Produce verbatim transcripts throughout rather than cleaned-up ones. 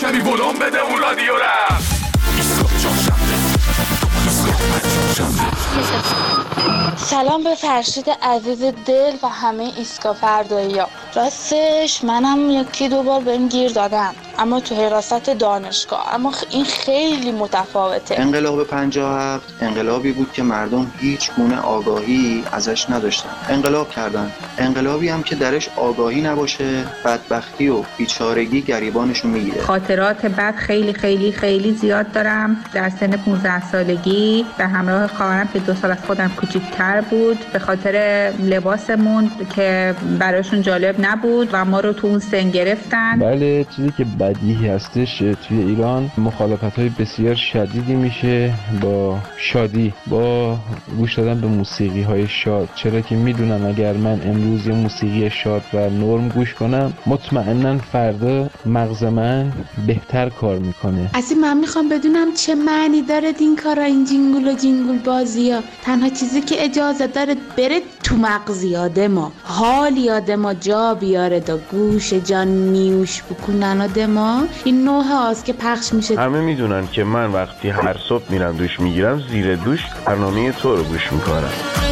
کمی ولوم بده اون رادیو رم. ایسکوپ چهارشنبه، ایسکوپ چهارشنبه. سلام به فرشید عزیز دل و همه ایسکا فردایی‌ها. راستش منم یکی دو بار بهم گیر دادن، اما تو حراست دانشگاه. اما این خیلی متفاوته. انقلاب پنجاه و هفت انقلابی بود که مردم هیچ گونه آگاهی ازش نداشتن. انقلاب کردن. انقلابی هم که درش آگاهی نباشه، بدبختی و بیچارگی گریبانشو میگیره. خاطرات بد خیلی خیلی خیلی زیاد دارم. در سن پانزده سالگی به همراه خواهرم که دو سال از خودم کوچیک‌تر بود، به خاطر لباسمون که براشون جالب نبود و ما رو تو اون سن گرفتن. بله، چیزی که بدیهی هستش توی ایران مخالفت‌های بسیار شدیدی میشه با شادی، با گوش دادن به موسیقی‌های شاد، چرا که میدونم اگر من امروز یه موسیقی شاد و نرم گوش کنم مطمئناً فردا مغز من بهتر کار میکنه. اصلا من میخوام بدونم چه معنی داره این کارا، این جینگول و جینگول بازی‌ها. تنها چیزی که اجازه داره بره تو مغز یادما، حال یادما جا بیاره، دا گوش جان نیوش بکنن آدما. این نوع هاست که پخش میشه. همه میدونن که من وقتی هر صبح میرم دوش میگیرم، زیر دوش برنامه تو رو گوش میکنم.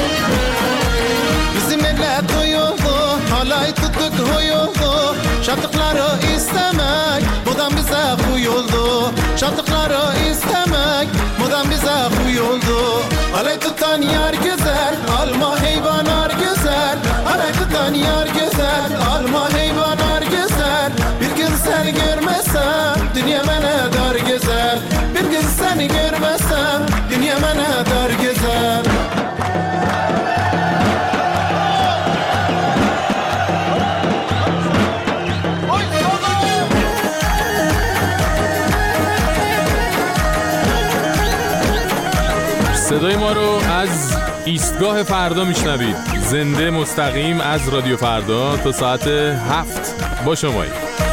Halay tuttuk huyuldu, şartıkları istemek, budan bize huyuldu. Şartıkları istemek, budan bize huyuldu. Halay tutan yar güzel, alma heyvanar güzel. Halay tutan yar güzel, alma heyvanar güzel. Bir gün seni görmesem, dünya bana dar güzel. Bir gün seni görmesem, dünya bana dar güzel. صدای ما رو از ایستگاه فردا میشنوید، زنده مستقیم از رادیو فردا تا ساعت هفت با شمایید.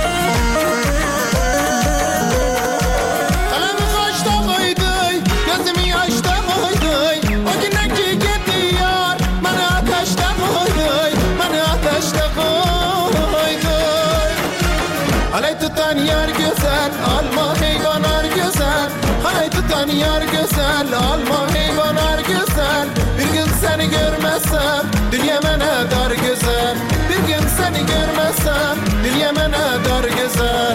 Yar güzel, alma heyvanar güzel. Bir gün seni görmezsem, dünya bana dar güzel. Bir gün seni görmezsem, dünya bana dar güzel.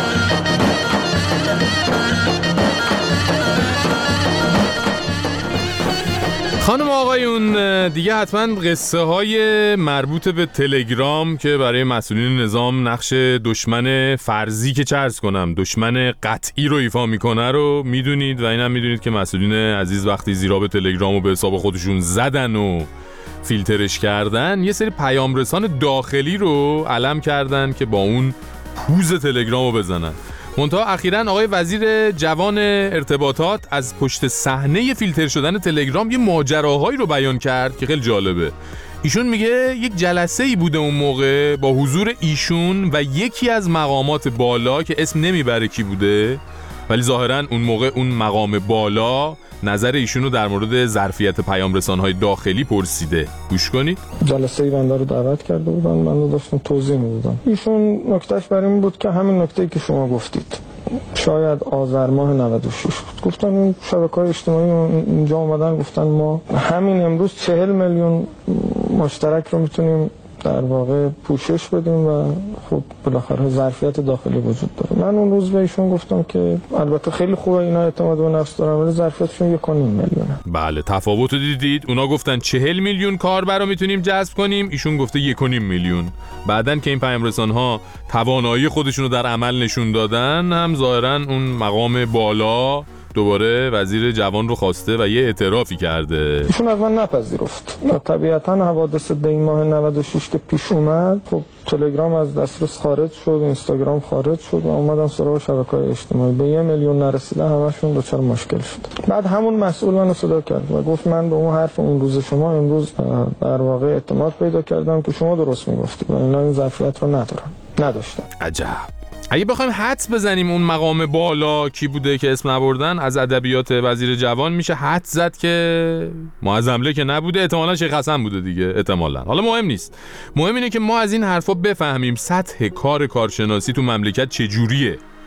خانم آقایون، دیگه حتما قصه های مربوط به تلگرام که برای مسئولین نظام نقش دشمن فرضی که چه عرض کنم دشمن قطعی رو ایفا میکنه رو میدونید و اینم میدونید که مسئولین عزیز وقتی زیرا تلگرام رو به حساب خودشون زدن و فیلترش کردن، یه سری پیام رسان داخلی رو علم کردن که با اون پوز تلگرام رو بزنن. منتها اخیراً آقای وزیر جوان ارتباطات از پشت صحنه فیلتر شدن تلگرام یه ماجراهایی رو بیان کرد که خیلی جالبه. ایشون میگه یک جلسه‌ای بوده اون موقع با حضور ایشون و یکی از مقامات بالا که اسم نمیبره کی بوده، ولی ظاهراً اون موقع اون مقام بالا نظر ایشونو در مورد ظرفیت پیام رسان‌های داخلی پرسیده. گوش کنید. جلسه بنده رو دعوت کرده بودن، من داشتم توضیح میدادم. ایشون نکتهش برای این بود که همین نکته‌ای که شما گفتید شاید آذر ماه نود و شش بود. گفتن این شبکه‌های اجتماعی اینجا اومدن گفتن ما همین امروز چهل میلیون مشترک رو میتونیم در واقع پوشش بدیم و خب بالاخره ظرفیت داخلی وجود داره. من اون روز به ایشون گفتم که البته خیلی خوبه اینا اعتماد به نفس دارن ولی ظرفیتشون یک و نیم میلیونه. بله، تفاوت رو دیدید. اونا گفتن چهل میلیون کاربر رو میتونیم جذب کنیم، ایشون گفته یک و نیم میلیون. بعدن که این پیام رسان‌ها توانایی خودشون رو در عمل نشون دادن، هم ظاهرا اون مقام بالا دوباره وزیر جوان رو خواسته و یه اعترافی کرده. ایشون از من نپذیرفت. طبیعتاً حوادث دی ماه نود و شش که پیش اومد، خب تلگرام از دسترس خارج شد، اینستاگرام خارج شد و اومدن سراغ شبکه‌های اجتماعی. به یه میلیون نرسیدن همشون دچار مشکل شد. بعد همون مسئول منو صدا کرد و گفت من به اون حرف اون روز شما امروز در واقع اعتماد پیدا کردم که شما درست میگفتید و اینا این ظرفیت رو ندارن. نداشتن. عجب. اگه بخوایم حدس بزنیم اون مقام بالا کی بوده که اسم نبردن، از ادبیات وزیر جوان میشه حدس زد که معظم حمله که نبوده، احتمالاً شیخ حسن بوده دیگه، احتمالاً. حالا مهم نیست، مهم اینه که ما از این حرفا بفهمیم سطح کار کارشناسی تو مملکت چجوریه.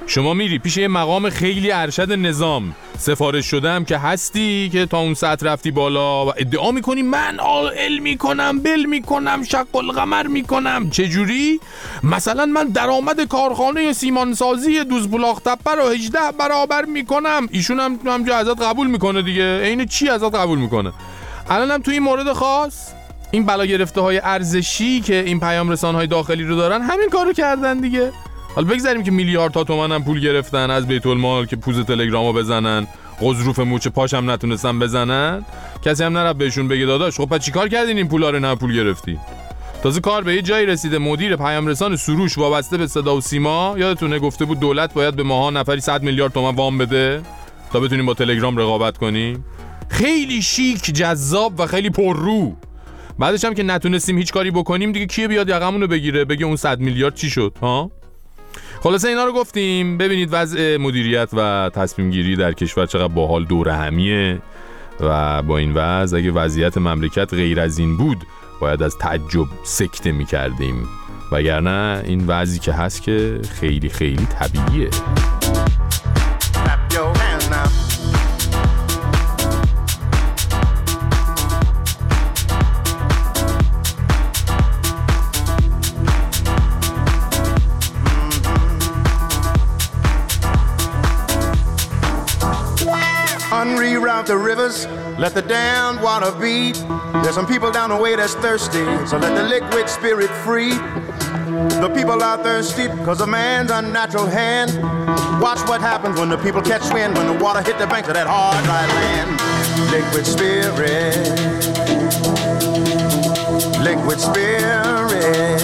شما میری پیش یه مقام خیلی ارشد نظام، سفارش شدم که هستی که تا اون ساعت رفتی بالا و ادعا میکنی من عاقل میکنم، بل میکنم، شق القمر میکنم. چجوری؟ مثلا من درآمد کارخانه سیمانسازی دوزبلاخ تپه رو هجده برابر میکنم. ایشون هم همجا ازت قبول میکنه دیگه. عین چی ازت قبول میکنه؟ الانم تو این مورد خاص این بلا گرفته های ارزشی که این پیام رسان های داخلی رو دارن همین کارو کردن دیگه. حالا بگذاریم که میلیاردها تومان هم پول گرفتن از بیت المال که پوز تلگرامو بزنن، غضروف موچ پاش هم نتونستن بزنن، کسی هم نرفت بهشون بگه داداش خب پس چیکار کردین این پولا رو نه پول گرفتی؟ تازه کار به یه جایی رسیده مدیر پیام رسان سروش وابسته به صدا و سیما یادتونه گفته بود دولت باید به ماها نفری صد میلیارد تومان وام بده تا بتونیم با تلگرام رقابت کنیم. خیلی شیک، جذاب و خیلی پررو. بعدش هم که نتونستیم هیچ کاری بکنیم دیگه کیه بیاد یقمونو بگیره بگه اون صد میلیارد چی شد ها؟ خلاصه اینا رو گفتیم. ببینید وضع مدیریت و تصمیم گیری در کشور چقدر باحال دور همیه و با این وضع اگه وضعیت مملکت غیر از این بود باید از تعجب سکته می‌کردیم، وگرنه این وضعی که هست که خیلی خیلی طبیعیه. Unreroute the rivers, let the damned water beat. There's some people down the way that's thirsty, so let the liquid spirit free. The people are thirsty because of man's unnatural hand. Watch what happens when the people catch wind, when the water hit the banks of that hard, dry land. Liquid spirit, liquid spirit,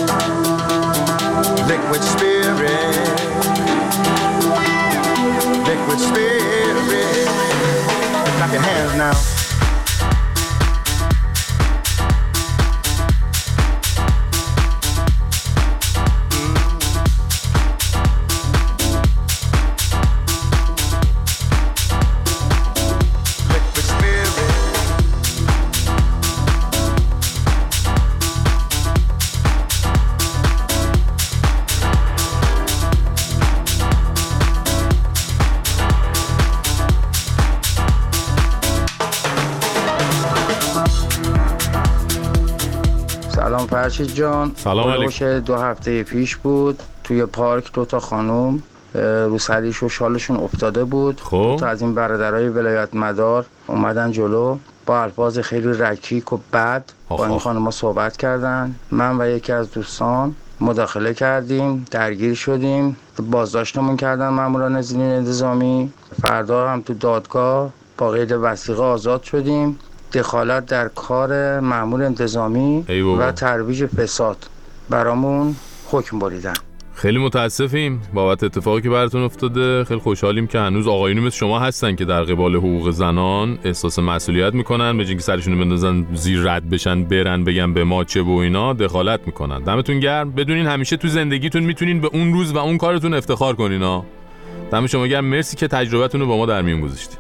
liquid spirit, liquid spirit. Clap your hands now. سلام فرشید جان. سلام علیکم. دو هفته پیش بود توی پارک دو تا خانوم رو سریش و شالشون افتاده بود. خب دو تا از این برادرای ولایت مدار اومدن جلو با الفاظ خیلی رکیک و بد با این خانوما صحبت کردن. من و یکی از دوستان مداخله کردیم، درگیر شدیم، بازداشتمون کردن ماموران زمین انتظامی. فردا هم تو دادگاه با قید وثیقه آزاد شدیم. دخالت در کار مأمور انتظامی و ترویج فساد برامون حکم بریدن. خیلی متاسفیم بابت اتفاقی که براتون افتاده. خیلی خوشحالیم که هنوز آقایونی مثل شما هستن که در قبال حقوق زنان احساس مسئولیت میکنن، به جای اینکه سرشون بندازن زیر رد بشن برن بگن به ما چه و اینا دخالت میکنن. دمتون گرم. بدونین همیشه تو زندگیتون میتونین به اون روز و اون کارتون افتخار کنین ها. دم شما گرم. مرسی که تجربتون رو با ما در میون گذاشتید.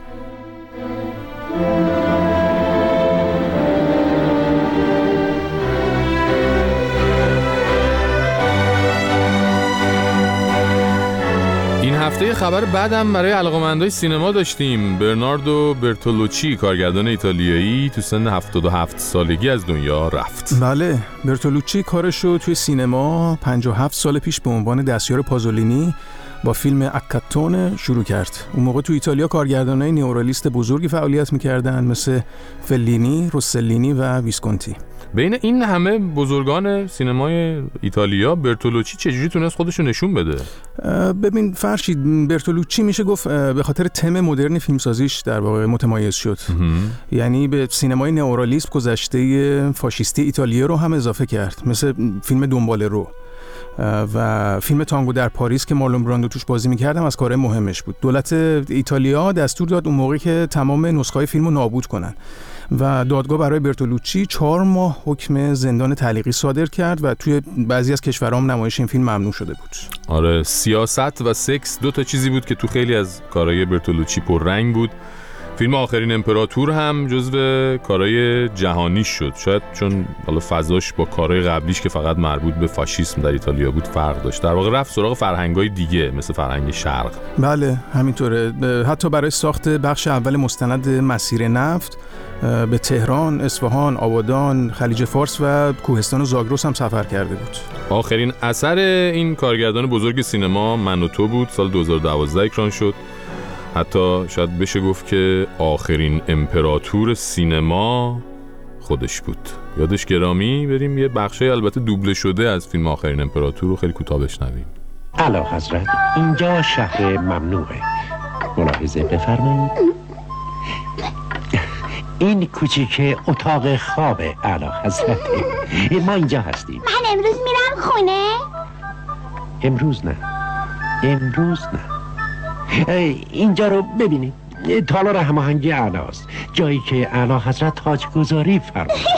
هفته خبر بعدم برای علاقه‌مندای سینما داشتیم. برناردو برتولوچی کارگردان ایتالیایی تو سن هفتاد و هفت سالگی از دنیا رفت. بله، برتولوچی کارش رو توی سینما پنجاه و هفت سال پیش به عنوان دستیار پازولینی با فیلم اکاتون شروع کرد. اون موقع تو ایتالیا کارگردانای نئورالیست بزرگی فعالیت می‌کردن مثل فلینی، روسلینی و ویسکونتی. بین این همه بزرگان سینمای ایتالیا برتولوچی چجوری تونست خودشو نشون بده؟ ببین فرشید، برتولوچی میشه گفت به خاطر تم مدرن فیلمسازیش در واقع متمایز شد. یعنی به سینمای نئورالیسم گذشته فاشیستی ایتالیا رو هم اضافه کرد، مثل فیلم دنبال رو و فیلم تانگو در پاریس که مارلون براندو توش بازی می‌کرد هم از کارهای مهمش بود. دولت ایتالیا دستور داد اون موقع که تمام نسخه‌های فیلمو نابود کنن و دادگاه برای برتولوچی چهار ماه حکم زندان تعلیقی صادر کرد و توی بعضی از کشورها هم نمایش این فیلم ممنوع شده بود. آره، سیاست و سکس دو تا چیزی بود که تو خیلی از کارهای برتولوچی پررنگ بود فیلم آخرین امپراتور هم جزو کارهای جهانی شد، شاید چون حالا فضاش با کارهای قبلیش که فقط مربوط به فاشیسم در ایتالیا بود فرق داشت. در واقع رفت سراغ فرهنگ‌های دیگه مثل فرهنگ شرق. بله همینطوره. حتی برای ساخت بخش اول مستند مسیر نفت به تهران، اصفهان، آبادان، خلیج فارس و کوهستان زاگرس هم سفر کرده بود. آخرین اثر این کارگردان بزرگ سینما من و تو بود، سال دو هزار و دوازده اکران شد. حتی شاید بشه گفت که آخرین امپراتور سینما خودش بود. یادش گرامی. بریم یه بخشی البته دوبله شده از فیلم آخرین امپراتور رو خیلی کوتاه بشنویم. اعلی حضرت، اینجا شهر ممنوعه، ملاحظه بفرمایید. این کوچیک اتاق خواب اعلی حضرت، ما اینجا هستیم. من امروز میرم خونه. امروز نه، امروز نه. اینجا رو ببینید، تالار هماهنگی اعلاست، جایی که اعلی حضرت تاجگذاری فرمودند.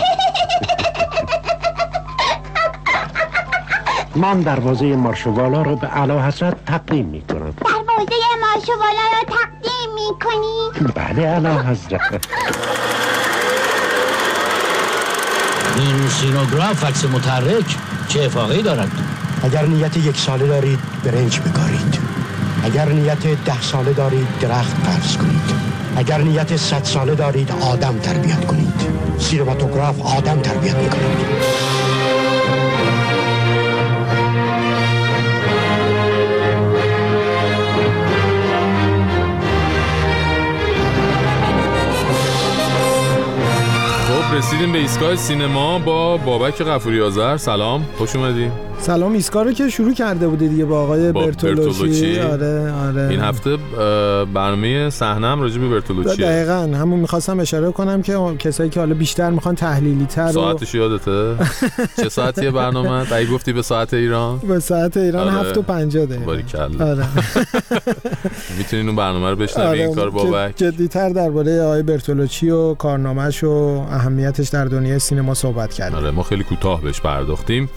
من دروازه مارشوالا رو به اعلی حضرت تقدیم میکنم. دروازه مارشوالا رو تقدیم میکنی؟ بله اعلی حضرت. این سینوگراف عکس متحرک چه افاقه‌ای دارد؟ اگر نیت یک ساله دارید برنج بکارید، اگر نیت ده ساله دارید درخت فرض کنید، اگر نیت صد ساله دارید آدم تربیت کنید. سینماتوگراف آدم تربیت میکنید. رسیدیم به ایستگاه سینما با بابک غفوری آذر. سلام، خوش اومدی. سلام. ایستگاه رو که شروع کرده بودی دیگه با آقای با برتولوچی. برتولوچی. آره آره. این هفته برنامه صحنه‌ام راجع به برتولوچی. دقیقاً همون می‌خواستم اشاره کنم که کسایی که حالا بیشتر می‌خوان تحلیلی‌تر. ساعتش یادته؟ چه ساعتیه برنامه؟ ای گفتی به ساعت ایران؟ به ساعت ایران آره. هفت و پنجاه دقیقه. باریکلا. آره. می‌تونین اون برنامه رو بشنوید. آره. این کار بابک جدی‌تر درباره آقای برتولوچی و کارنامه‌اش و اهمیتش در دنیای سینما صحبت کردیم. آره ما خیلی کوتاه بهش پرداختیم.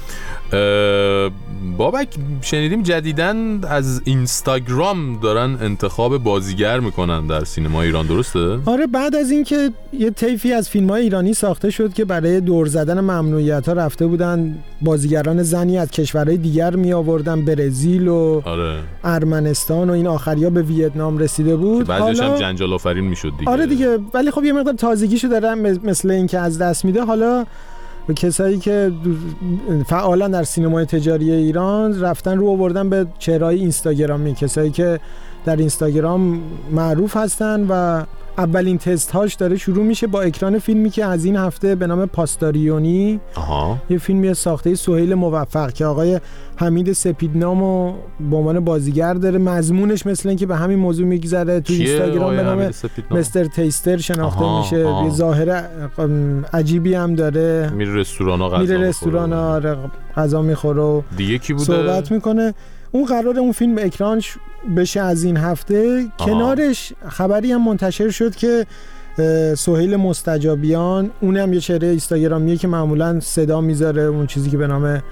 بابک شنیدیم جدیداً از اینستاگرام دارن انتخاب بازیگر میکنن در سینما ایران، درسته؟ آره بعد از اینکه یه طیفی از فیلم‌های ایرانی ساخته شد که برای دور زدن ممنوعیت‌ها رفته بودن بازیگران زنی از کشورهای دیگر می آوردن، برزیل و آره. ارمنستان و این آخریا به ویتنام رسیده بود. بعضیش هم جنجال آفرین میشد دیگه. آره دیگه، ولی خب یه مقدار تازگیشو دارن مثل اینکه از دست میده. حالا و کسایی که فعالا در سینمای تجاری ایران رفتن رو آوردن به چهره‌های اینستاگرامی، کسایی که در اینستاگرام معروف هستن و اولین تست هاش داره شروع میشه با اکران فیلمی که از این هفته به نام پاستاریونی. آها. یه فیلمی ساخته سهیل موفق که آقای حمید سپیدنامو به عنوان بازیگر داره. مضمونش مثل اینکه به همین موضوع میگذره. تو اینستاگرام به نام مستر تیستر شناخته آها. میشه. آها. یه ظاهر عجیبی هم داره. میره رستورانا غذا میره رستورانا غذا میخوره و دیگه کی بوده صحبت میکنه. اون قراره اون فیلم اکرانش بشه از این هفته. آها. کنارش خبری هم منتشر شد که سهیل مستجابیان، اونم یه چهره اینستاگرامیه که معمولا صدا میذاره، اون چیزی که به نام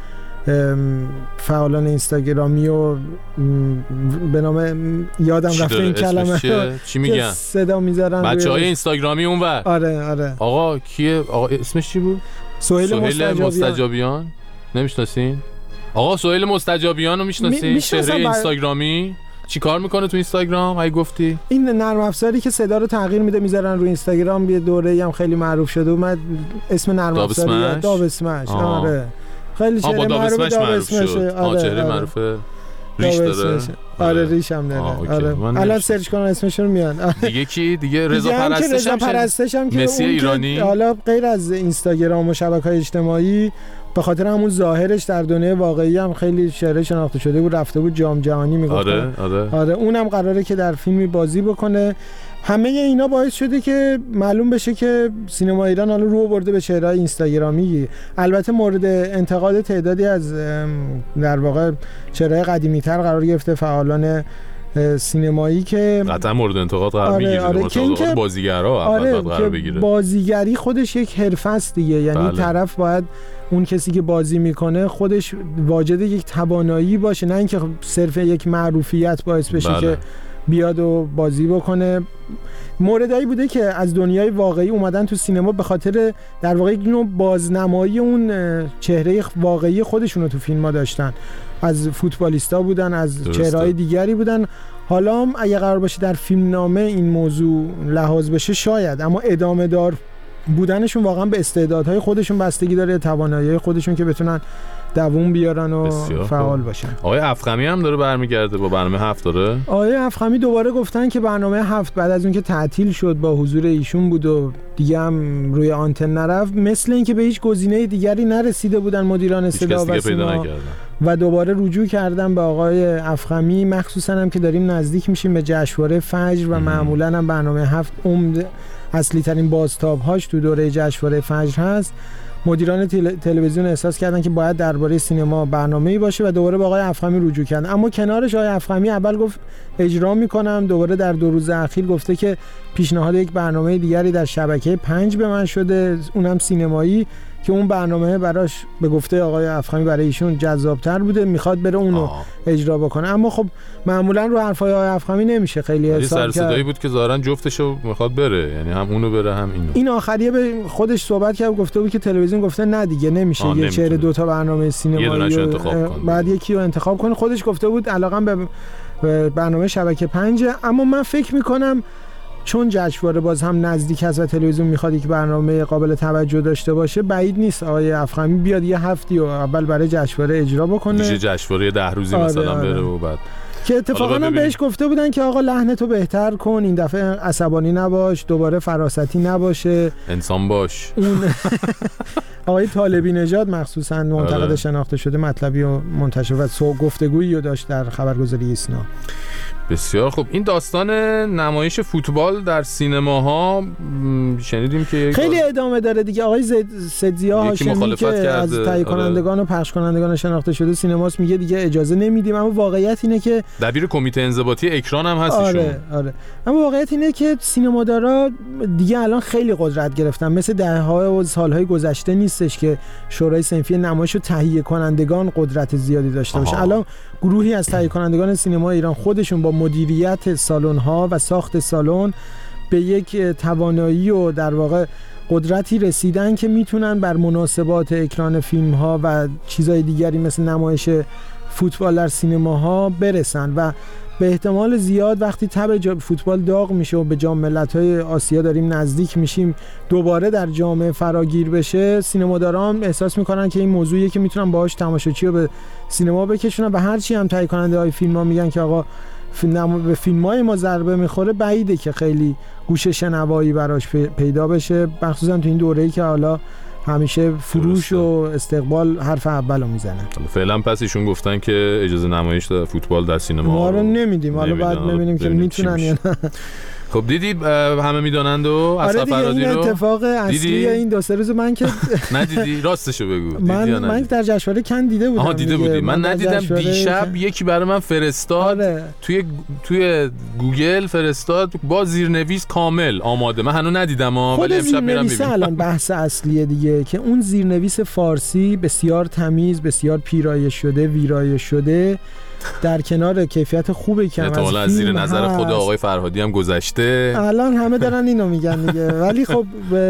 فعالان اینستاگرامی و به نام یادم رفته این کلمه چی میگن صدا میذارن بچهای اینستاگرامی اونور. آره آره. آقا کیه؟ آقا اسمش چی بود؟ سهیل, سهیل مستجابیان. مستجابیان نمیشناسین؟ آقا سهیل مستجابیان رو میشناسین؟ می چهره اینستاگرامی چی کار میکنه تو اینستاگرام؟ ای گفتی این نرم افزاری که صدا رو تغییر میده میذارن رو اینستاگرام. یه دوره‌ای هم خیلی معروف شده اومد اسم نرم افزاری داب اسمش. آره خیلی چهره معروف داب اسمش. آره چهره معروفه. ریش داره. آره ریش هم داره. آره الان سرچ کن اسمشون میان. دیگه کی؟ دیگه رضا پرستش. رضا پرستش هم که مسی ایرانی. حالا غیر از اینستاگرام و شبکه‌های اجتماعی به خاطر همون ظاهرش در دنیای واقعی هم خیلی شهره شناخته شده بود، رفته بود جام جهانی میگفت. آره آره. آره اونم قراره که در فیلمی بازی بکنه. همه اینا باعث شده که معلوم بشه که سینما ایران حالا رو برده به چهره‌های اینستاگرامی. البته مورد انتقاد تعدادی از در واقع چهره‌های قدیمی‌تر قرار گرفته، فعالان سینمایی که قطعا مورد انتقاد قرار آره میگیره. آره مورد انتقاد بازیگرا آره قرار بگیره. بازیگری خودش یک حرفه است دیگه، یعنی بله. طرف باید اون کسی که بازی میکنه خودش واجد یک توانایی باشه، نه اینکه صرف یک معروفیت باعث بشه بله. که بیاد و بازی بکنه. موردایی بوده که از دنیای واقعی اومدن تو سینما به خاطر در واقع یک نوع بازنمایی اون چهره واقعی خودشون رو تو فیلم‌ها داشتن. از فوتبالیستا بودن، از چهره‌های دیگری بودن. حالا هم اگه قرار باشه در فیلمنامه این موضوع لحاظ بشه شاید، اما ادامه دار بودنشون واقعا به استعدادهای خودشون بستگی داره، توانایی خودشون که بتونن دووم بیارن و فعال باشن. آقای افخمی هم داره برمیگرده با برنامه هفت داره. آقای افخمی دوباره گفتن که برنامه هفت بعد از اون که تعطیل شد با حضور ایشون بود و دیگه هم روی آنتن نرفت، مثل اینکه به هیچ گزینه دیگری نرسیده بودن مدیران صدا و سیما و دوباره رجوع کردن به آقای افخمی، مخصوصا هم که داریم نزدیک میشیم به جشنواره فجر و معمولا هم برنامه هفت عمد اصلی ترین بازتاب‌هاش تو دوره جشنواره فجر هست. مدیران تل... تلویزیون احساس کردن که باید درباره سینما برنامه‌ای باشه و دوباره با آقای افخمی رجوع کردن. اما کنارش آقای افخمی اول گفت اجرا میکنم، دوباره در دو روز اخیر گفته که پیشنهاد یک برنامه دیگری در شبکه پنج به من شده، اونم سینمایی، که اون برنامه براش به گفته آقای افخمی برای ایشون جذاب‌تر بوده، میخواد بره اونو آه. اجرا بکنه. اما خب معمولا رو حرفای آقای افخمی نمیشه خیلی حساب کرد. سر صدایی بود که ظاهرا جفتشو میخواد بره، یعنی هم اونو بره هم اینو. این آخریه به خودش صحبت کرد، گفته بود که تلویزیون گفته نه دیگه نمیشه یه چهره دو تا برنامه سینمایی بعد یکی رو انتخاب کنه. خودش گفته بود علاقم به برنامه شبکه پنج. اما من فکر میکنم چون جشنواره باز هم نزدیک هست و تلویزیون میخواد یک برنامه قابل توجه داشته باشه، بعید نیست آقای افخمی بیاد یه هفتی و اول برای جشنواره اجرا بکنه، میشه جشنواره ده روزی آره مثلا آره. بره و بعد که اتفاقا هم بهش گفته بودن که آقا لحنتو بهتر کن، این دفعه عصبانی نباش، دوباره فراستی نباشه، انسان باش. اون آقای طالبی نژاد مخصوصا منتقد آره. شناخته شده مطلبی و منتشر و سو گفتگویی رو داشت در خبرگزاری ایسنا. بسیار خوب. این داستان نمایش فوتبال در سینماها شنیدیم که خیلی ادامه داره دیگه. آقای سدزیا هاشمی که از تهیه کنندگان آره. و پخش کنندگان شناخته شده سینماست میگه دیگه اجازه نمیدیم، اما واقعیت اینه که دبیر کمیته انضباطی اکران هم هستیشون. آره آره. اما واقعیت اینه که سینمادارا دیگه الان خیلی قدرت گرفتن، مثل دهه‌ها و سال‌های گذشته نیستش که شورای صنفی نمایش و تهیه کنندگان قدرت زیادی داشته باشه. الان گروهی از تهیه کنندگان سینما ایران خودشون با مدیریت سالن‌ها و ساخت سالن به یک توانایی و در واقع قدرتی رسیدن که میتونن بر مناسبات اکران فیلم‌ها و چیزهای دیگری مثل نمایش فوتبال در سینماها برسن و به احتمال زیاد وقتی تب فوتبال داغ میشه و به جام ملت‌های آسیا داریم نزدیک میشیم دوباره در جامعه فراگیر بشه، سینماداران احساس میکنن که این موضوعیه که میتونن باهاش تماشاچی رو به سینما بکشونن و هرچی هم تهیه کننده های فیلم‌ها میگن که آقا به فیلم‌های ما ضربه میخوره، بعیده که خیلی گوش شنوایی براش پیدا بشه، مخصوصا تو این دوره‌ای که حالا همیشه فروش و استقبال حرف اولو میزنه. فعلا پس ایشون گفتن که اجازه نمایش در فوتبال در سینما ما رو نمیدیم، حالا بعد ببینیم که میتونن یا نه. خب دیدید همه میدونند و اصلا فرادی رو. این اتفاق اصلی این دو سه روز من که ندیدی، راستشو بگو. من من در جشنواره کن دیده بودم. آها دیده بودی. من, من ندیدم. دیشب یکی برای من فرستاد آره. توی توی گوگل فرستاد با زیرنویس کامل آماده. من هنوز ندیدم ها، ولی امشب میرم ببینم. الان بحث اصلیه دیگه که اون زیرنویس فارسی بسیار تمیز، بسیار پیرایش شده، ویرایش شده، در کنار کیفیت خوبی که از, از زیر نظر خود آقای فرهادی هم گذشته. الان همه دارن اینو میگن دیگه. ولی خب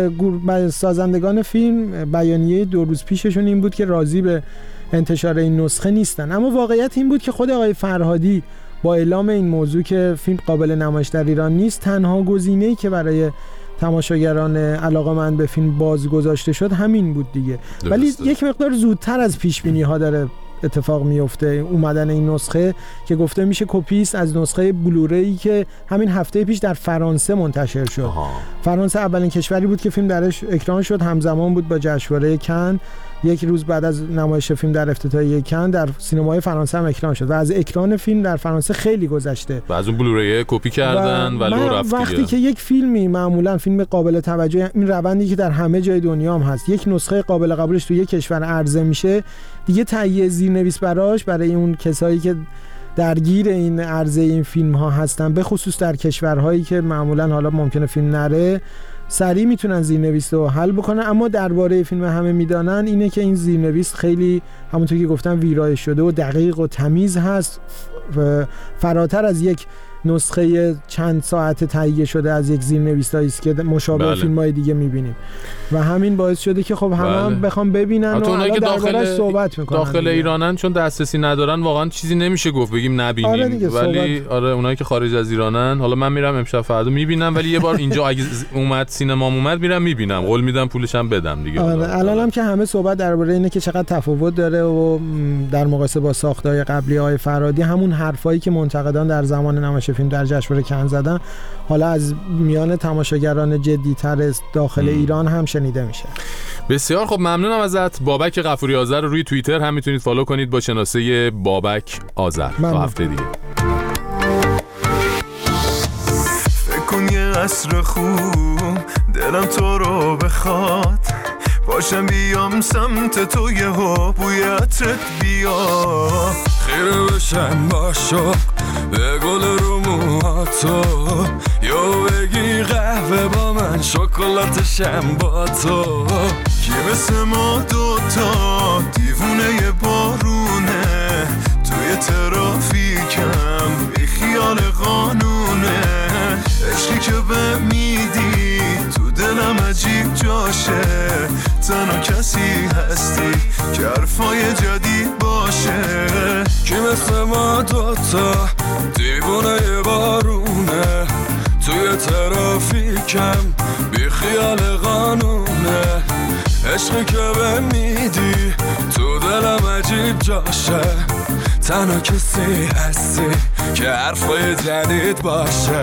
سازندگان فیلم بیانیه دو روز پیششون این بود که راضی به انتشار این نسخه نیستن، اما واقعیت این بود که خود آقای فرهادی با اعلام این موضوع که فیلم قابل نمایش در ایران نیست، تنها گزینه‌ای که برای تماشاگران علاقه‌مند به فیلم باز گذاشته شد همین بود دیگه. ولی یک مقدار زودتر از پیش بینی ها داره اتفاق میفته اومدن این نسخه که گفته میشه کپی است از نسخه بلورایی که همین هفته پیش در فرانسه منتشر شد. آها. فرانسه اولین کشوری بود که فیلم درش اکران شد، همزمان بود با جشنواره کن. یک روز بعد از نمایش فیلم در افتتاحیه کن در سینمای فرانسه هم اکران شد و از اکران فیلم در فرانسه خیلی گذشته و از اون بلوری کپی کردن و, و لو رفت. وقتی دیگه. که یک فیلمی معمولا فیلم قابل توجه، این روندی که در همه جای دنیا هم هست، یک نسخه قابل قبولش تو یک کشور عرضه میشه، دیگه تهیه زیرنویس براش برای اون کسایی که درگیر این عرضه این فیلم ها هستن، به خصوص در کشورهایی که معمولا حالا ممکنه فیلم نره، سریع میتونن زیرنویس رو حل بکنن. اما درباره فیلم همه میدانن اینه که این زیرنویس خیلی همونطور که گفتم ویرایش شده و دقیق و تمیز هست، فراتر از یک نسخه چند ساعت تهیه شده از یک زیرنویسایی است که مشابه بله. فیلم‌های دیگه می‌بینیم و همین باعث شده که خب همه بله. هم بخوام ببینن و اونایی که داخل صحبت میکنن. داخل دیگه. ایرانن چون دسترسی ندارن واقعا چیزی نمیشه گفت بگیم نبینیم. آره دیگه، ولی صحبت. آره اونایی که خارج از ایرانن، حالا من میرم امشب فردا میبینم، ولی یه بار اینجا اگه اومد سینمام اومد میرم میبینم، قول میدم پولش هم بدم دیگه. آره الانم که همه صحبت درباره اینه که چقدر تفاوت داره و در مقایسه با ساخت‌های قبلی های فرهادی همون حرفایی که منتقدان در زمان نمایش فیلم در جشنواره کن زدن حالا از میان تماشاگران جدی‌تر داخل م. ایران هم شنیده میشه. بسیار خب، ممنونم ازت. بابک غفوری آذر رو روی توییتر هم میتونید فالو کنید با شناسه بابک آذر. تا هفته دیگه. فکر کن یه عصر خوب دلم تو رو بخواد، باشم بیام سمت تو یه ها بوی عطرت بیا، خیره بشم با شوق به گل رو موهاتو، یا بگی قهوه با من شکلاتشم با تو، کی مثل ما دوتا دیوونه بارونه، توی ترافیکم بی خیال قانونه، عشقی که به میدی تو دلم عجیب جاشه، تنها کسی هستی که حرفای جدید باشه، کی مثل ما دوتا دیوونه بارونه، توی ترافیکم بی خیال قانونه، عشقی که به میدی تو دلم عجیب جاشه، تنها کسی هستی که حرفای جدید باشه.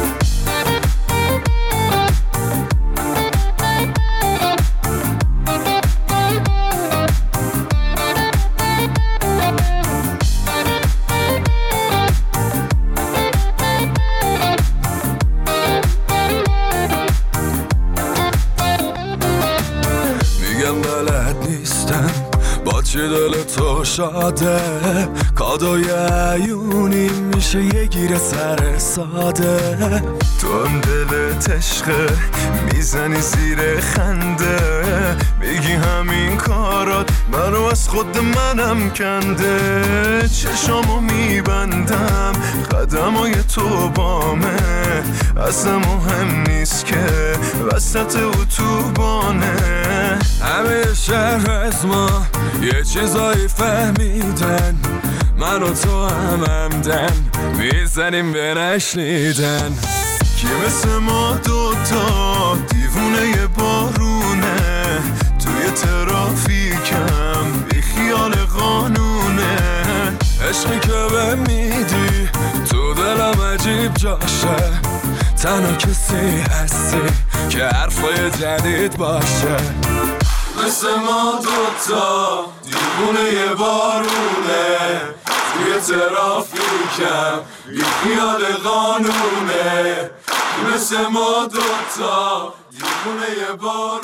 چه دل تو شاده، کادوی عیونی میشه یه گیر سر ساده، تو هم دلت عشقه میزنی زیر خنده، میگی همین کارات منو از خود منم کنده، چشامو میبندم قدمای تو بامه، اصلا مهم نیست که وسط اتوبانه، همه شهر از ما یه چیزایی فهمیدن، من و تو هم همدن میزنیم به نشنیدن، کی مثل ما دوتا دیوونه بارونه، توی ترافیکم بی خیال قانونه، عشقی که به میدی تو دلم عجیب جاشه، تنها کسی هستی که حرفای جدید باشه، مثل ما دوتا دیوونه بارونه، توی ترافیکم بی خیال قانونه، مثل ما دوتا دیوونه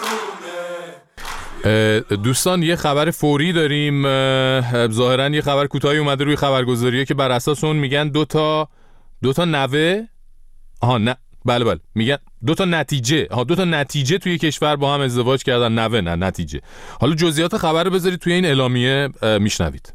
بارونه. دوستان یه خبر فوری داریم، ظاهرا یه خبر کوتاهی اومده روی خبرگزاریه که بر اساس اون میگن دوتا دوتا نوه آها نه بله بله میگن دو تا نتیجه ها دو تا نتیجه توی کشور با هم ازدواج کردن، نوه نه نتیجه. حالا جزئیات خبر رو بذارید توی این اعلامیه میشنوید.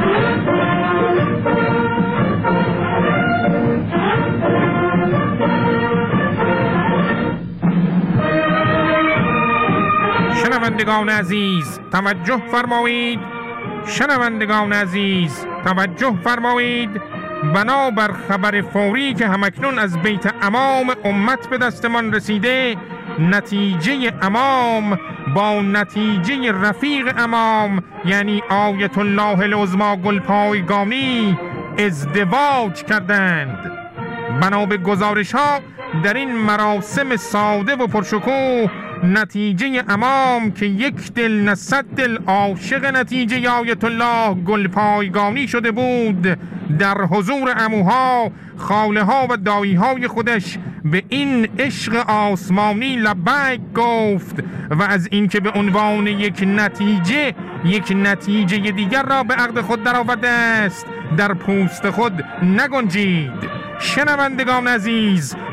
شنوندگان عزیز توجه فرمایید، شنوندگان عزیز توجه فرمایید، بنابر خبر فوری که همکنون از بیت امام امت به دستمان رسیده، نتیجه امام با نتیجه رفیق امام یعنی آیت الله العظمی گلپایگانی ازدواج کردند. بنا به گزارش ها در این مراسم ساده و پرشکوه، نتیجه امام که یک دل نه صد دل عاشق نتیجه آیت الله گلپایگانی شده بود، در حضور عموها، خاله ها و دایی های خودش به این عشق آسمانی لبیک گفت و از اینکه به عنوان یک نتیجه یک نتیجه دیگر را به عقد خود درآورده است در پوست خود نگنجید. شنوندگان عزیز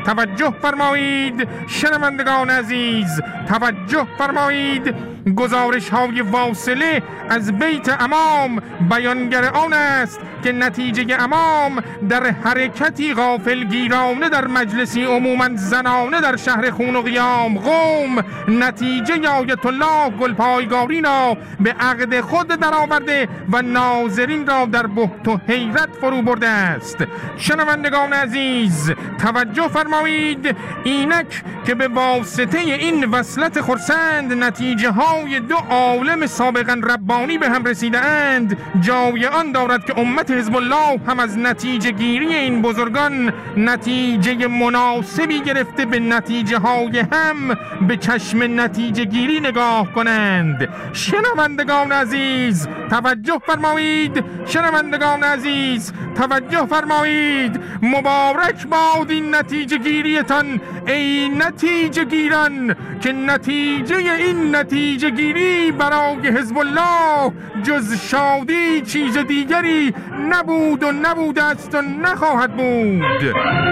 توجه فرمایید شنوندگان عزیز، توجه فرمایید. گزارش های واصله از بیت امام بیانگر آن است که نتیجه امام در حرکتی غافلگیرانه در مجلسی عموما زنانه در شهر خون و قیام قوم، نتیجه آیت الله گلپایگارین را به عقد خود درآورده و ناظرین را در بهت و حیرت فرو برده است. شنوندگان عزیز توجه فرمایید، اینک که به واسطه این وصلت خرسند نتیجه های دو عالم سابقا ربانی به هم رسیده اند، جای آن دارد که امت حزب الله هم از نتیجه گیری این بزرگان نتیجه مناسبی گرفته به نتیجه های هم به چشم نتیجه گیری نگاه کنند. شنوندگان عزیز توجه فرمایید، شنوندگان عزیز توجه فرمایید. مبارک باد این نتیجه گیریتان ای نتیجه گیران، که نتیجه این نتیجه گیری برای حزب الله جز شادی چیز دیگری نبود و نبوده است و نخواهد بود.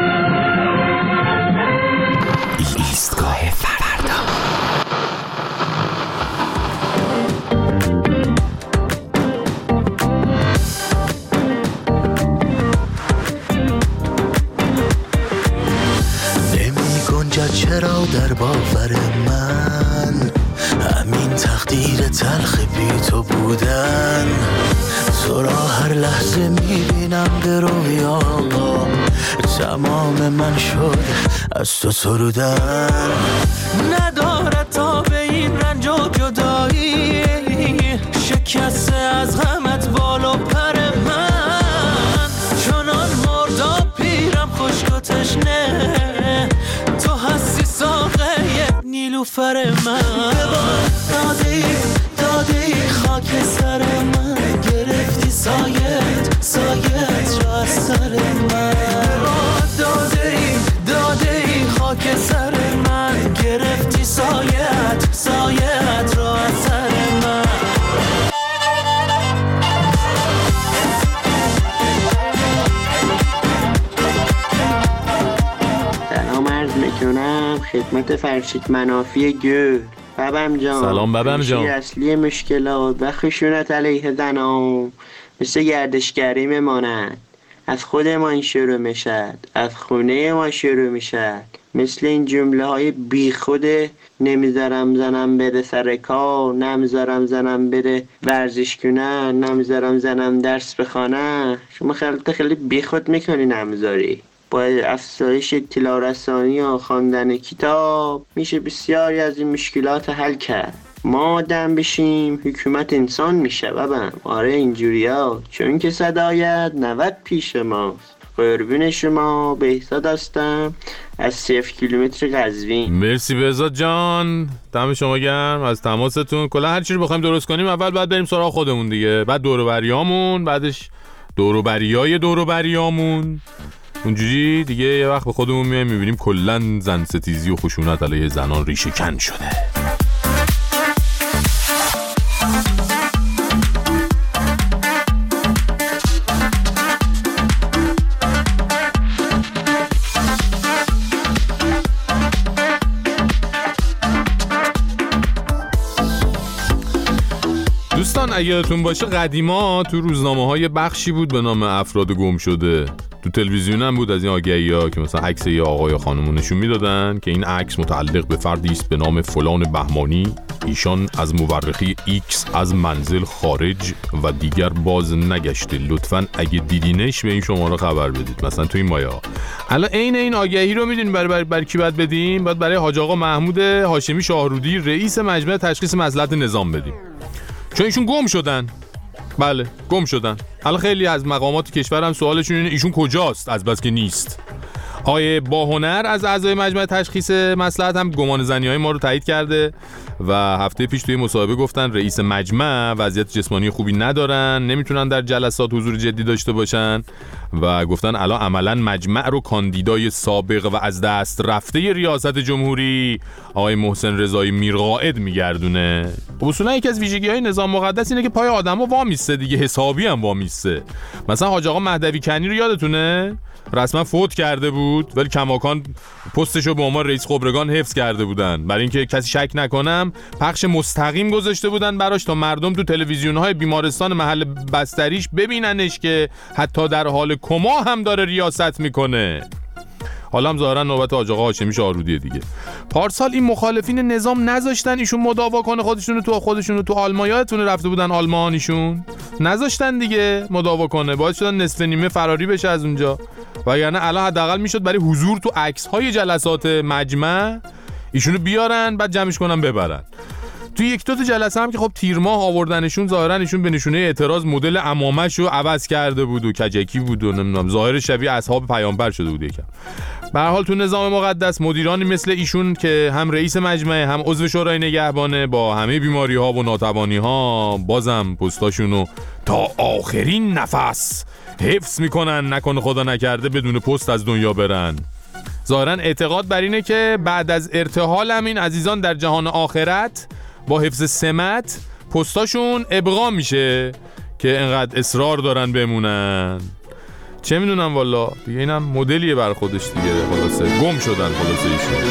ایستگاه فردا. نمی گنجد چرا در باور من همین تقدیر تلخ بی تو بودن، تو را هر لحظه میبینم به رویا، تمام من شد از تو سرودن. ندارد تا به این رنج و جدایی، شکسته از غمت بال و پر من، چنان مرداب پیرم خشک و تشنه، تو هستی ساقه نیلوفر من. داده ای داده ای خاک سر من، گرفتی سایت سایت را از سر من. داده ای داده ای خاک سر من، گرفتی سایت سایت را از سر من. سلام عرض میکنم خدمت فرشید منافی گل. بابم جان، سلام بابم جان. اصلی مشکلات و خشونت علیه زنان مثل گردشگری میماند، از خودمان شروع میشد، از خونه ما شروع میشد. مثل این جمله های بی خوده، نمیذارم زنم بره سر کار، نمیذارم زنم بره ورزش کنه، نمیذارم زنم درس بخونه. شما خیلی خیلی بی خود میکنی نمیذاری. با افزایش اطلاع رسانی و خواندن کتاب میشه بسیاری از این مشکلات حل کرد. ما آدم بشیم حکومت انسان میشه بابم. آره اینجوریا، چون که صدایت نود پیش ماست. قربون شما، بهزاد هستم از صفر کیلومتر قزوین. مرسی بهزاد جان، دم شما گرم از تماستون. کلا هر چی رو بخوایم درست کنیم اول باید بریم سراغ خودمون دیگه، بعد دور و بریامون، بعدش دور و بریای دور و بریامون. اونجوری دیگه یه وقت به خودمون میایم میبینیم کلن زن ستیزی و خشونت علیه زنان ریشه کن شده. دوستان اگه یادتون باشه قدیما تو روزنامه های بخشی بود به نام افراد گم شده، تو تلویزیون هم بود از این آگهی‌ها که مثلا عکس یه آقای یا خانمو نشون میدادن که این عکس متعلق به فردی است به نام فلان بهمانی، ایشان از مورخی ایکس از منزل خارج و دیگر باز نگشته، لطفاً اگه دیدینش به این شماره خبر بدید. مثلا تو این مایه الان عین این آگهی رو میدونین برای برای بر کی باید بدیم؟ باید برای حاج آقا محمود هاشمی شاهرودی رئیس مجمع تشخیص مصلحت نظام بدیم، چون ایشون گم شدن. بله گم شدن. حالا خیلی از مقامات کشور هم سوالشون اینه ایشون کجاست از بس که نیست. آقای باهنر از اعضای مجمع تشخیص مصلحت هم گمان زنی‌های ما رو تایید کرده و هفته پیش توی مصاحبه گفتن رئیس مجمع وضعیت جسمانی خوبی ندارن، نمیتونن در جلسات حضور جدی داشته باشن و گفتن الان عملا مجمع رو کاندیدای سابق و از دست رفته ریاست جمهوری آقای محسن رضایی میرقائد میگردونه. اصولا یکی از ویژگی‌های نظام مقدس اینه که پای آدمو وامیسته دیگه، حسابی هم وامیسته. مثلا حاج آقا مهدوی کنی رو یادتونه؟ رسما فوت کرده بود ولی کماکان پستشو به عنوان رئیس خبرگان حفظ کرده بودن، برای اینکه کسی شک نکنم پخش مستقیم گذاشته بودن براش تا مردم تو تلویزیون‌های بیمارستان محل بستریش ببیننش که حتی در حال کما هم داره ریاست میکنه. حالا هم ظاهرا نوبت حاج آقا هاشمی شاهرودیه دیگه. پارسال این مخالفین نظام نذاشتن ایشون مداوا کنه خودشونو تو خودشونو تو آلمان، یادتونه رفته بودن آلمان ایشون، نذاشتن دیگه مداوا کنه، باعث شدن نصف نیمه فراری بشه از اونجا. وگرنه الان حداقل میشد برای حضور تو عکس‌های جلسات مجمع ایشونو بیارن بعد جمعش کنن ببرن. تو یک دو تا جلسه هم که خب تیر ماه آوردنشون ظاهرا ایشون به نشونه اعتراض مدل عمامه‌شو عوض کرده بود و کجکی بود و نمیدونم ظاهر شبیه اصحاب پیامبر شده بود یکم. به هر حال تو نظام مقدس مدیرانی مثل ایشون که هم رئیس مجمع هم عضو شورای نگهبانه با همه بیماری‌ها و ناتوانی‌ها بازم پستاشونو تا آخرین نفس حفظ میکنن، نکنه خدا نکرده بدون پست از دنیا برن. ظاهرا اعتقاد بر اینه که بعد از ارتحال همین عزیزان در جهان آخرت با حفظ سمت پستاشون ابقا میشه که انقدر اصرار دارن بمونن. چه میدونم والا دیگه، اینم مدلیه بر خودش دیگه. خلاصه گم شدن خلاصه ایشون.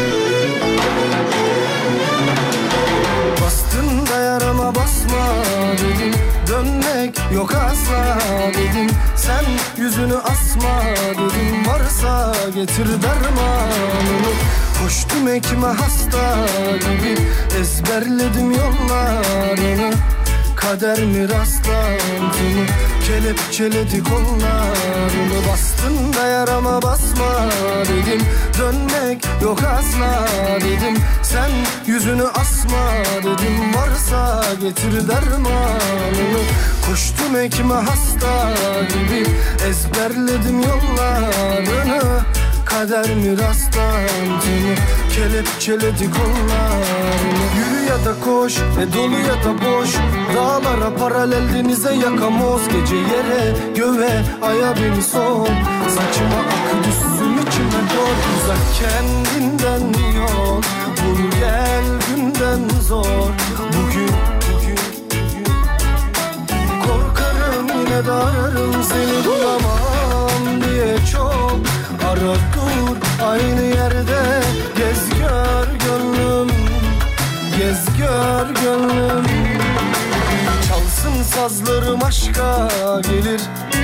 Bastın da yarama basma dedim, dönmek yok asla dedim, sen yüzünü asma dedim, varsa getir dermanını. Koştum ekme hasta gibi, ezberledim yollarını, kader mi rastlantını, kelepçeledi kollarını. Bastın da yarama basma dedim, dönmek yok asla dedim, sen yüzünü asma dedim, varsa getir dermanını. Koştum ekme hasta gibi, ezberledim yollarını, kader mi rastlantını, kelepçeledi kollarını. Yürü ya da koş, ne dolu ya da boş, dağlara paralel denize yakamoz, gece yere göğe aya beni sol, saçıma akı düşsün içime dol. Uzak kendinden yol, bul gel günden zor, bugün bugün bugün. Korkarım yine de ararım seni, bulamam diye çok ara dur aynı yerde, gez gör gönlüm, gez gör gönlüm. Çalsın sazlarım aşka gelir,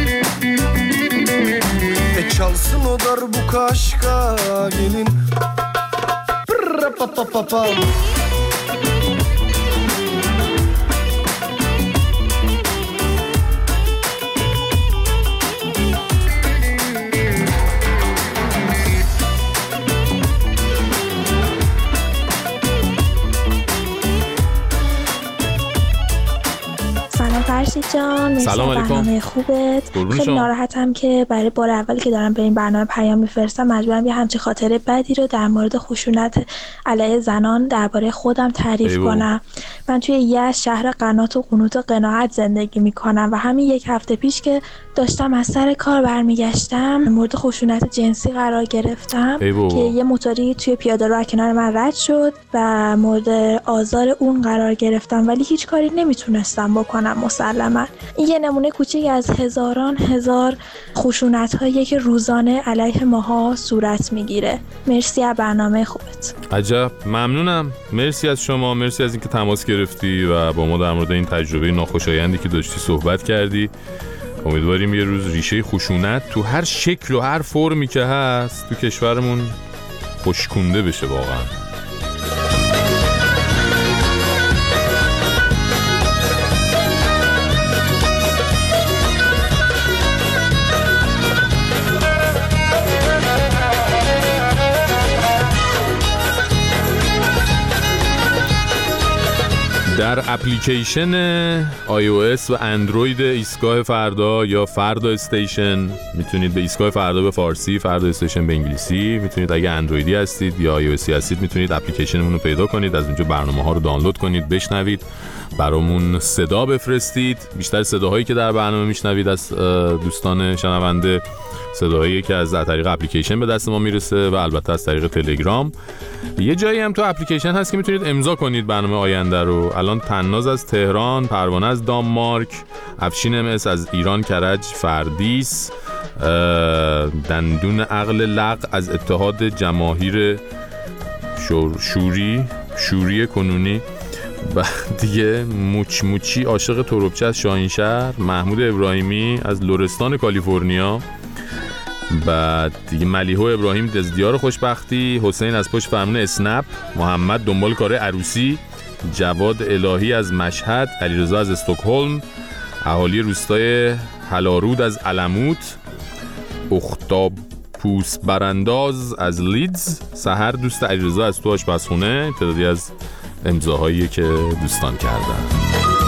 e çalsın o darbuka aşka gelin. Pırra pa pa pa pa. فرشید جان، سلام علیکم. برنامه خوبت. خیلی ناراحتم که برای بار اولی که دارم به این برنامه پیام میفرستم مجبورم یه همچین خاطره بدی رو در مورد خشونت علیه زنان درباره خودم تعریف ایبو. کنم. من توی یه شهر قنات و قنوت و قناعت زندگی میکنم و همین یک هفته پیش که داشتم از سر کار برمیگشتم مورد خشونت جنسی قرار گرفتم ایبو. که یه موتوری توی پیاده‌رو از کنار من رد شد و مورد آزار اون قرار گرفتم، ولی هیچ کاری نمیتونستم بکنم. مسلما این یه نمونه کوچیک از هزاران هزار خشونت‌هایی که روزانه علیه ماها صورت میگیره. مرسی از برنامه خوبت. عجب، ممنونم. مرسی از شما، مرسی از اینکه تماس گرفتی و با ما در مورد این تجربه ناخوشایندی که داشتی صحبت کردی. امیدواریم یه روز ریشه خشونت تو هر شکل و هر فرمی که هست تو کشورمون خشکونده بشه واقعا. در اپلیکیشن آی او اس و اندروید ایستگاه فردا یا فردا استیشن میتونید به ایستگاه فردا به فارسی، فردا استیشن به انگلیسی، میتونید اگه اندرویدی هستید یا آی او اسی هستید میتونید اپلیکیشنمون رو پیدا کنید، از اونجا برنامه ها رو دانلود کنید، بشنوید، برامون صدا بفرستید. بیشتر صداهایی که در برنامه میشنوید از دوستان شنونده صداهایی که از طریق اپلیکیشن به دست ما میرسه و البته از طریق تلگرام. یه جایی هم تو اپلیکیشن هست که میتونید امضا کنید برنامه آینده رو. الان تناز از تهران، پروانه از دانمارک، افشین ام اس از ایران کرج فردیس، دندون عقل لق از اتحاد جماهیر شور شوری شوری کنونی و دیگه موچ موچی عاشق تربچه از شاهینشهر، محمود ابراهیمی از لرستان کالیفرنیا، بعد دیگه ملیحه ابراهیم دزدیار خوشبختی، حسین از پشت فرمون اسنپ، محمد دنبال کار عروسی، جواد الهی از مشهد، علیرضا از استکهلم، اهالی روستای هلارود از علموت، اختاب پوس برانداز از لیدز، سحر دوست علیرضا از تو آشپزخونه. تعدادی از امضاهایی که دوستان کردن.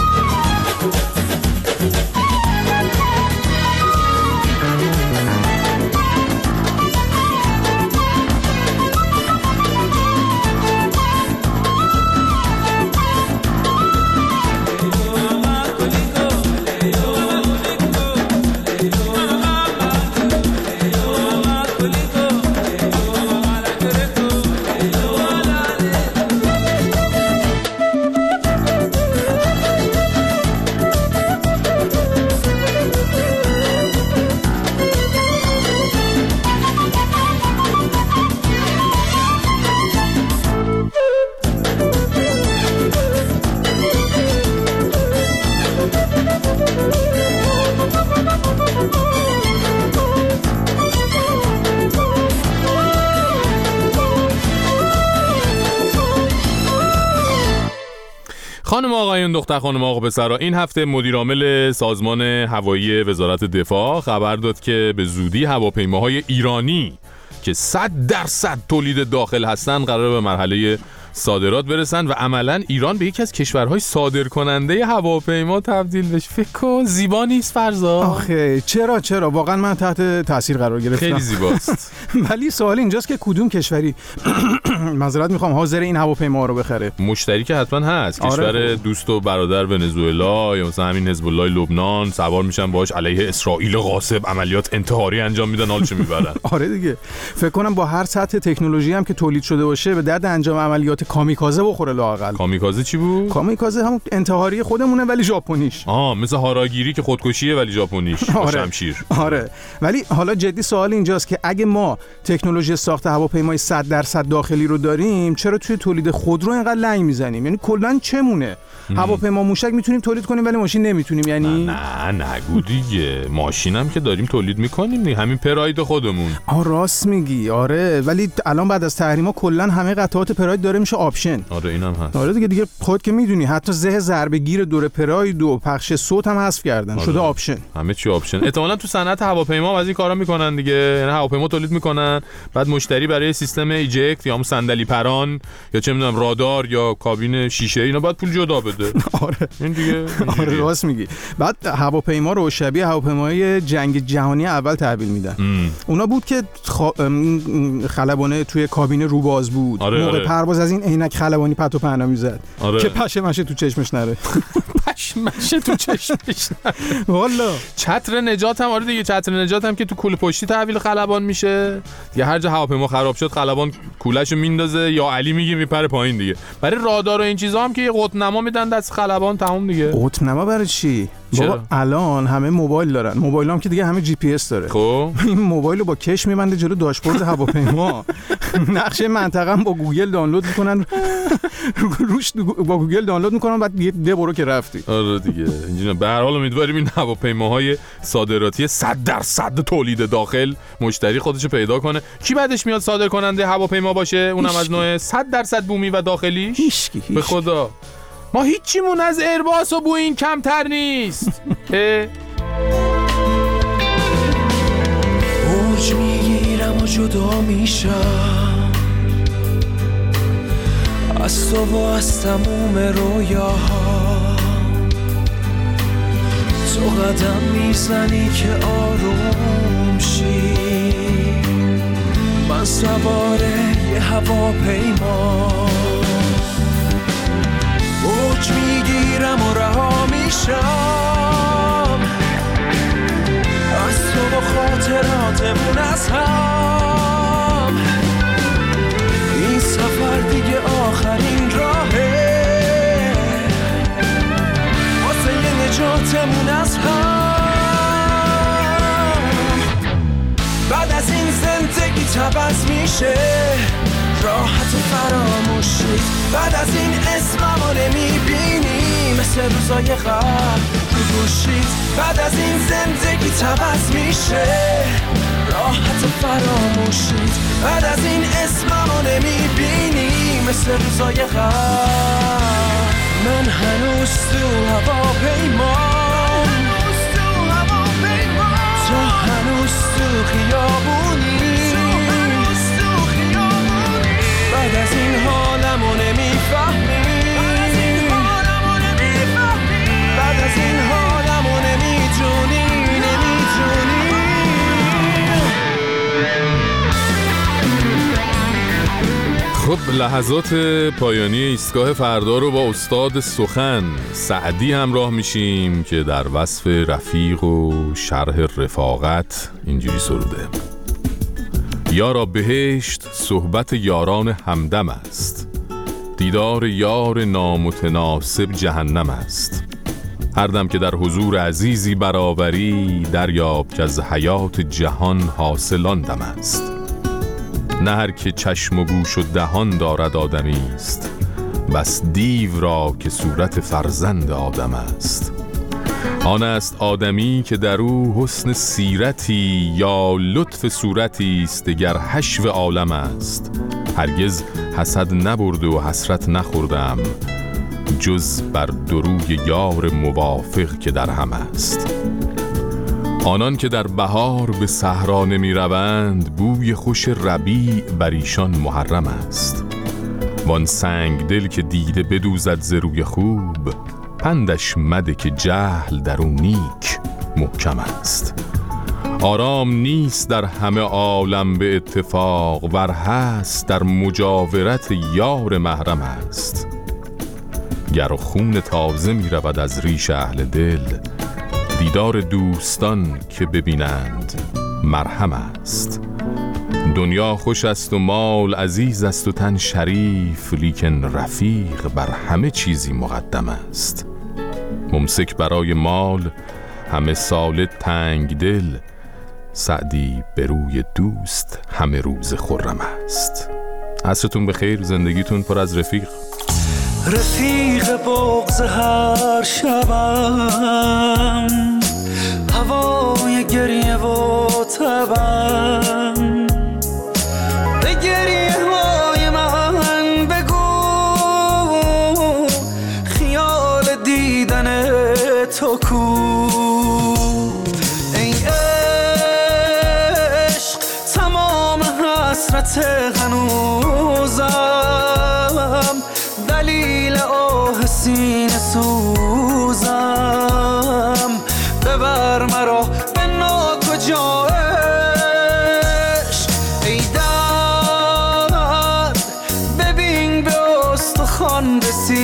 خانم آقایون، دختر خانم آقا پسرا، این هفته مدیر عامل سازمان هوایی وزارت دفاع خبر داد که به زودی هواپیماهای ایرانی که صد درصد تولید داخل هستن قراره به مرحله صادرات برسن و عملاً ایران به یکی از کشورهای صادرکننده هواپیما تبدیل بشه. فکر کن زیبا نیست فرضا؟ آخه چرا چرا واقعا من تحت تاثیر قرار گرفتم. خیلی زیباست. ولی سوال اینجاست که کدوم کشوری معذرت میخوام حاضر این هواپیما رو بخره؟ مشتری که حتما هست. آره کشور دوست و برادر ونزوئلا یا مثلا همین حزب الله لبنان سوار میشن باهاش علیه اسرائیل غاصب عملیات انتحاری انجام میدن، حالشو میبرن. آره دیگه. فکر کنم با هر سطح تکنولوژی هم که تولید شده باشه به درد انجام عملیات کامیکازه بخوره لااقل. کامیکازه چی بود؟ کامیکازه همون انتحاری خودمونه ولی ژاپنیش. آه مثل هاراگیری که خودکشیه ولی ژاپنیش. آره. شمشیر. آره. ولی حالا جدی سوال اینجاست که اگه ما تکنولوژی ساخت هواپیمای صد درصد داخلی رو داریم چرا توی تولید خودرو اینقدر لنگ میزنیم؟ یعنی کلا چمونه؟ هواپیما موشک میتونیم تولید کنیم ولی ماشین نمیتونیم یعنی؟ نه نه نگو دیگه. ماشینم که داریم تولید میکنیم دیگه، همین پراید خودمون. آ راست میگی. آره ولی الان بعد از تحریما کلا همه قطعات پراید داره میشه آپشن. آره اینم هست. آره دیگه دیگه خودت که میدونی حتی زه ضربه گیر دور پراید و پخش صوت هم حذف کردن. آره. شده آپشن. همه چی آپشن. احتمالاً تو صنعت هواپیما از این کارا میکنن دیگه. یعنی هواپیما تولید میکنن بعد مشتری برای سیستم ایجکت یا هم صندلی پران یا چه میدونم رادار یا کابین شیشه اینا باید پول جدا بده. آره این دیگه. آره راست میگی. بعد هواپیما رو شبیه هواپیمای جنگ جهانی اول تحویل میدن. ام. اونا بود که خ... خلبانه توی کابین روباز بود. آره، موقع آره. پرواز از این عینک خلبانی پتو پهنا میزد. آره. که پشه مشه تو چشمش نره. پشه تو چشمش نره. والا چتر نجات هم آره دیگه. چتر نجات هم که تو کوله پشتی تحویل خلبان میشه. دیگه هر جا هواپیما خراب شد خلبان کولهشو میندازه یا علی میگه میپره پایین دیگه. برای رادار و این چیزا هم که یه قطب نما میدن دست خلبان تموم دیگه. قطب نما برای چی؟ بابا الان همه موبایل دارن. موبایل هم که دیگه همه جی پی اس داره. خب این موبایل رو با کش میبنده جلو داشبورد هواپیما. نقشه منطقه هم با گوگل دانلود میکنن. روش با گوگل دانلود میکنن بعد یه ده برو که رفتی. آره دیگه. اینجوریه. به هر حال امیدواریم این هواپیماهای صادراتی صد درصد تولید داخل مشتری خودشو پیدا کنه. کی بعدش میاد صادر کننده هواپیما باشه؟ اونم از نوع صد درصد بومی و داخلیش؟ هیچکی. به خدا ما هیچیمون از ایرباس و بوئینگ کمتر نیست. موج میگیرم و جدا میشم از تو و از تموم رویاها. تو قدم میزنی که آروم شی، من سوار یه هواپیما موج میگیرم و رها میشم از تو و خاطراتمون از هم. این سفر دیگه آخرین راهه واسه یه نجاتمون از هم. بعد از این زندگی عوض میشه، راحت و فراموشی. بعد از این اسممو نمیبینی مثل روزای قبل رو گوشید. بعد از این زندگی عوض میشه، راحت و فراموشی. بعد از این اسممو نمیبینی مثل روزای قبل. من هنوز تو هواپیمام، تو هنوز تو خیابونی. بعد از این حالمو نمیفهمی، بعد از این حالمو نمیتونی نمیتونی. خب لحظات پایانی ایستگاه فردا رو با استاد سخن سعدی همراه میشیم که در وصف رفیق و شرح رفاقت اینجوری سروده: یارا بهشت صحبت یاران همدم است، دیدار یار نامتناسب جهنم است. هر دم که در حضور عزیزی برآوری، دریاب که از حیات جهان حاصلان دم است. نه هر که چشم و گوش و دهان دارد آدمی است، بس دیو را که صورت فرزند آدم است. آن است آدمی که در او حسن سیرتی یا لطف صورتی است، دگر حشو عالم است. هرگز حسد نبرده و حسرت نخوردم، جز بر دروی یار موافق که در هم است. آنان که در بهار به صحرا نمی روند، بوی خوش ربیع بر ایشان محرم است. وان سنگ دل که دیده بدوزد ز روی خوب، پندش مده که جهل در اون نیک محکم است. آرام نیست در همه عالم به اتفاق، ور هست در مجاورت یار محرم است. گر خون تازه می رود از ریش اهل دل، دیدار دوستان که ببینند مرهم است. دنیا خوش است و مال عزیز است و تن شریف، لیکن رفیق بر همه چیزی مقدم است. ممسک برای مال همه سال تنگ دل، سعدی به روی دوست همه روز خرم است. عصرتون بخیر، زندگیتون پر از رفیق. رفیق بغض هر شبم، هوای گریه و تبم. به گریه های من بگو خیال دیدن تو کو. ای عشق تمام حسرت هنوزم، دلیل آه سینه سوزم. ببر مرا به ناکجا عشق، ای درد ببین به استخوان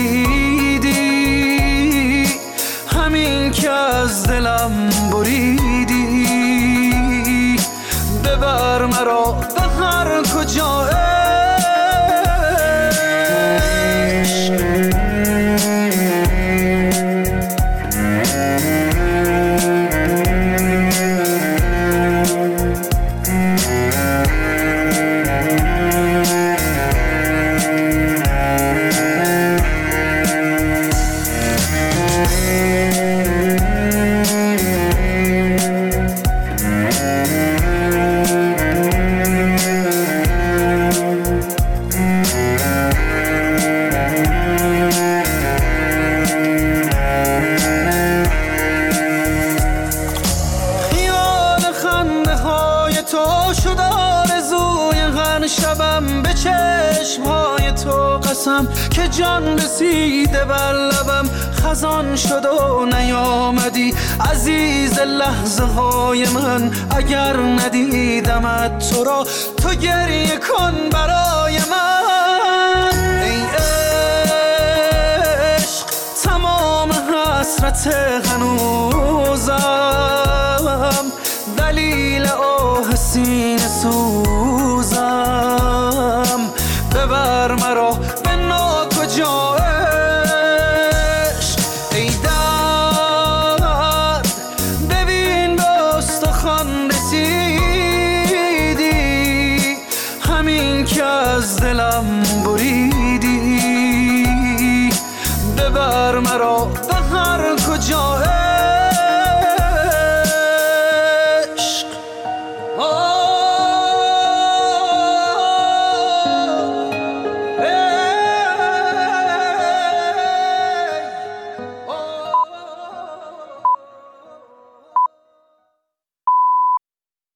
رسیدی، همین که از دلم بریدی. ببر مرا به هر کجا عشق. شد آرزوی هر شبم به چشمهای تو قسم که جان رسیده بر لبم خزان شد و نیامدی عزیز لحظه های من اگر ندیدمت تو را تو گریه کن برای من ای عشق تمام حسرت هنوزم دلیل آه سینه سوزم ببر مرا به ناکجا عشق ای درد ببین به استخوان رسیدی همین که از دلم